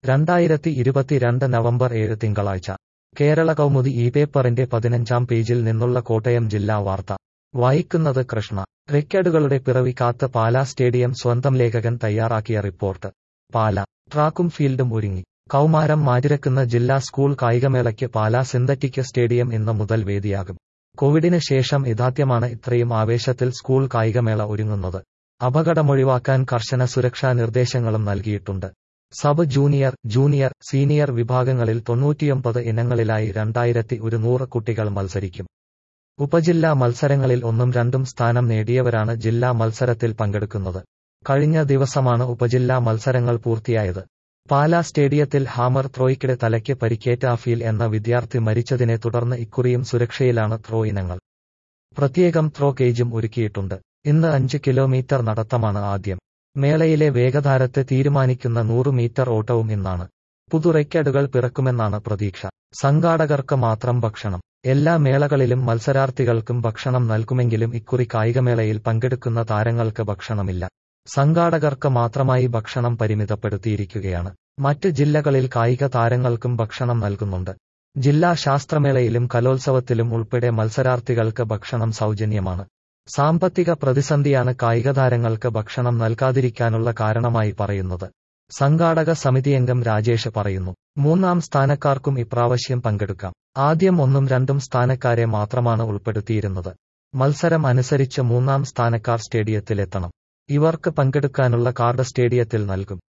2022 November 7 തിങ്കളാഴ്ച കേരള കൗമുദി ഈ പേപ്പറിന്റെ 15-ാം പേജിൽ നിന്നുള്ള കോട്ടയം ജില്ലാ വാർത്ത വായിക്കുന്നത് കൃഷ്ണ. റെക്കോർഡുകളുടെ പിറവി കാത്ത് പാലാ സ്റ്റേഡിയം. സ്വന്തം ലേഖകൻ തയ്യാറാക്കിയ റിപ്പോർട്ട്. പാലാ. ട്രാക്കും ഫീൽഡും ഒരുങ്ങി. കൗമാരം മാറ്റിരക്കുന്ന ജില്ലാ സ്കൂൾ കായികമേളയ്ക്ക് പാലാ സിന്തറ്റിക് സ്റ്റേഡിയം ഇന്ന് മുതൽ വേദിയാകും. കോവിഡിന് ശേഷം ഇതാദ്യമാണ് ഇത്രയും ആവേശത്തിൽ സ്കൂൾ കായികമേള ഒരുങ്ങുന്നത്. അപകടമൊഴിവാക്കാൻ കർശന സുരക്ഷാ നിർദ്ദേശങ്ങളും നൽകിയിട്ടുണ്ട്. സബ് ജൂനിയർ, ജൂനിയർ, സീനിയർ വിഭാഗങ്ങളിൽ 99 ഇനങ്ങളിലായി 2100 കുട്ടികൾ മത്സരിക്കും. ഉപജില്ലാ മത്സരങ്ങളിൽ 1ഉം 2ഉം സ്ഥാനം നേടിയവരാണ് ജില്ലാ മത്സരത്തിൽ പങ്കെടുക്കുന്നത്. കഴിഞ്ഞ ദിവസമാണ് ഉപജില്ലാ മത്സരങ്ങൾ പൂർത്തിയായത്. പാലാ സ്റ്റേഡിയത്തിൽ ഹാമർ ത്രോയ്ക്കിടെ തലയ്ക്ക് പരിക്കേറ്റ അഫീൽ എന്ന വിദ്യാർത്ഥി മരിച്ചതിനെ തുടർന്ന് ഇക്കുറിയും സുരക്ഷയിലാണ് ത്രോ ഇനങ്ങൾ. പ്രത്യേകം ത്രോ കേജും ഒരുക്കിയിട്ടുണ്ട്. ഇന്ന് 5 കിലോമീറ്റർ നടത്തമാണ് ആദ്യം. മേളയിലെ വേഗതാരത്തെ തീരുമാനിക്കുന്ന 100 മീറ്റർ ഓട്ടവും ഇന്നാണ്. പുതു റെക്കോർഡുകൾ പിറക്കുമെന്നാണ് പ്രതീക്ഷ. സംഘാടകർക്ക് മാത്രം ഭക്ഷണം. എല്ലാ മേളകളിലും മത്സരാർത്ഥികൾക്കും ഭക്ഷണം നൽകുമെങ്കിലും ഇക്കുറി കായികമേളയിൽ പങ്കെടുക്കുന്ന താരങ്ങൾക്ക് ഭക്ഷണമില്ല. സംഘാടകർക്ക് മാത്രമായി ഭക്ഷണം പരിമിതപ്പെടുത്തിയിരിക്കുകയാണ്. മറ്റ് ജില്ലകളിൽ കായിക താരങ്ങൾക്കും ഭക്ഷണം നൽകുന്നുണ്ട്. ജില്ലാ ശാസ്ത്രമേളയിലും കലോത്സവത്തിലും ഉൾപ്പെടെ മത്സരാർത്ഥികൾക്ക് ഭക്ഷണം സൗജന്യമാണ്. സാമ്പത്തിക പ്രതിസന്ധിയാണ് കായികതാരങ്ങൾക്ക് ഭക്ഷണം നൽകാതിരിക്കാനുള്ള കാരണമായി പറയുന്നത്. സംഘാടക സമിതിയംഗം രാജേഷ് പറയുന്നു. 3ാം സ്ഥാനക്കാർക്കും ഇപ്രാവശ്യം പങ്കെടുക്കാം. ആദ്യം 1ഉം 2ഉം സ്ഥാനക്കാരെ മാത്രമാണ് ഉൾപ്പെടുത്തിയിരുന്നത്. മത്സരം അനുസരിച്ച് 3ാം സ്ഥാനക്കാർ സ്റ്റേഡിയത്തിലെത്തണം. ഇവർക്ക് പങ്കെടുക്കാനുള്ള കാർഡ് സ്റ്റേഡിയത്തിൽ നൽകും.